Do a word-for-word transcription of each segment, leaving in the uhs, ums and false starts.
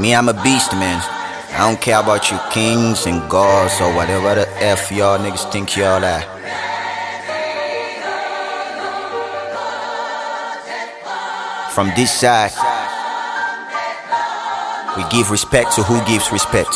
Me, I'm a beast, man. I don't care about you kings and gods or whatever the F y'all niggas think y'all are. From this side, we give respect to who gives respect.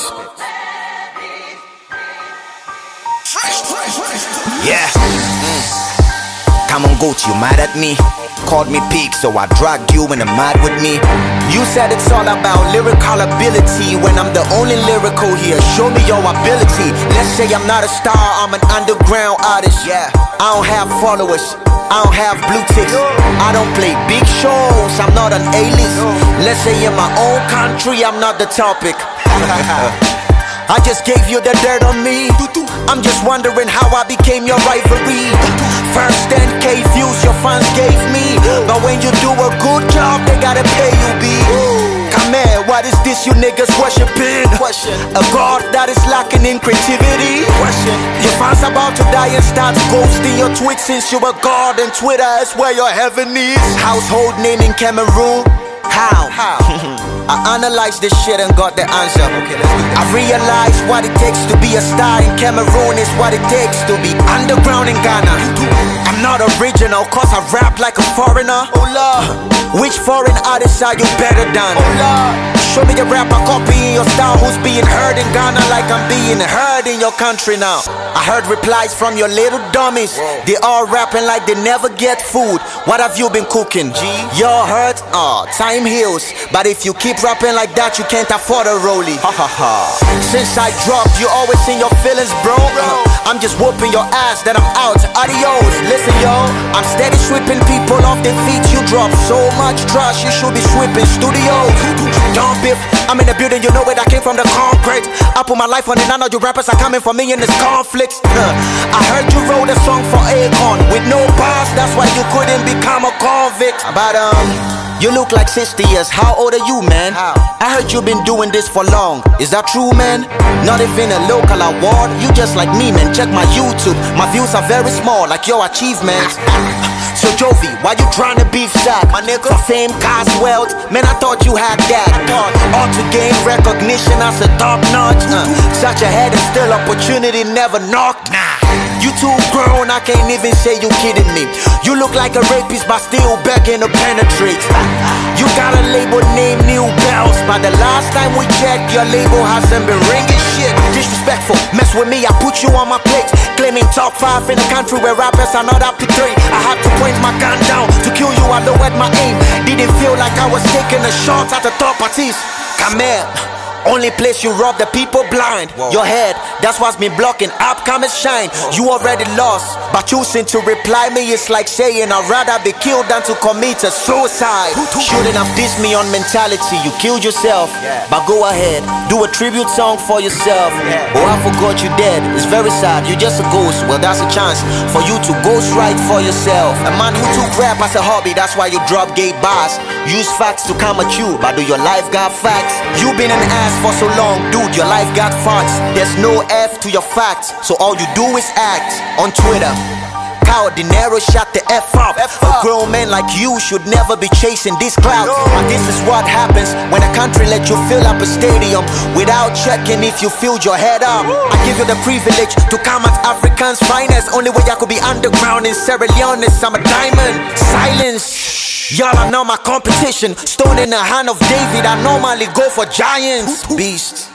Yeah. Mm. Come on, goat, you mad at me? Called me pig, so I dragged you in the mud with me. You said it's all about lyrical ability, when I'm the only lyrical here. Show me your ability. Let's say I'm not a star, I'm an underground artist. Yeah, I don't have followers, I don't have blue ticks, I don't play big shows, I'm not an A-list. Let's say in my own country, I'm not the topic. I just gave you the dirt on me. I'm just wondering how I became your rivalry. First ten K views your fans gave me, but when you do a good job, they gotta pay you, B. Come here, what is this you niggas worshiping? Question. A God that is lacking in creativity? Question. Your fans about to die and start ghosting your tweets since you a God and Twitter is where your heaven is. Household name in Cameroon? How? How? I analyzed this shit and got the answer. Okay, let's do this. I realized what it takes to be a star in Cameroon is what it takes to be underground in Ghana. I'm not original cause I rap like a foreigner. Oh Lord, which foreign artists are you better than? Oh Lord, show me a rapper copying your style who's being heard in Ghana like I'm being heard in your country now. I heard replies from your little dummies. Whoa. They all rapping like they never get food. What have you been cooking? G? You're hurt? Aw, oh, time heals. But if you keep rapping like that, you can't afford a rollie. Ha ha ha. Since I dropped, you always in your feelings, bro. bro. I'm just whooping your ass, then I'm out. Adios. Listen, yo, I'm steady sweeping people off their feet. You drop so much trash, you should be sweeping studios. Don't biff, I'm in the building, you know where I came from, the concrete. I put my life on it, I know you rappers are coming for me in this conflict. I heard you wrote a song for Akon with no bars, that's why you couldn't become a convict. But um, you look like sixty years, how old are you, man? How? I heard you've been doing this for long, is that true, man? Not even a local award, you just like me, man. Check my YouTube, my views are very small, like your achievements. So Jovi, why you trying to beef sack? My nigga, for fame, cars, wealth, man, I thought you had that. All to gain recognition as a top notch. uh, Such a head and still opportunity never knocked. Nah, you too grown, I can't even say you kidding me. You look like a rapist but still begging to penetrate. You got a label named New Bells, but the last time we checked, your label hasn't been ringing shit. Disrespectful, mess with me, I put you on my plate. Claiming top five in a country where rappers are not up to three. I had to point my gun down to kill you, I lowered my aim. Didn't feel like I was taking a shot at the top artist. Come here, only place you rob the people blind. Whoa. Your head, that's what's been blocking upcoming shine. Whoa. You already lost, but choosing to reply me is like saying I'd rather be killed than to commit a suicide. Shouldn't have dissed me on mentality, you killed yourself. Yeah. But go ahead, do a tribute song for yourself. Yeah. Oh, I forgot you dead, it's very sad, you're just a ghost. Well, that's a chance for you to ghost write for yourself. A man who took rap as a hobby, that's why you drop gay bars. Use facts to come at you, but do your life got facts? You been an ass for so long, dude, your life got facts. There's no F to your facts, so all you do is act. On Twitter, Kyle Dinero shut the F up. F up. A grown man like you should never be chasing these clouds. No. But this is what happens when a country let you fill up a stadium without checking if you filled your head up. Woo. I give you the privilege to come at Africans' finest. Only way I could be underground in Sierra Leone is I'm a diamond. Silence. Y'all are not my competition. Stone in the hand of David, I normally go for giants. Beast.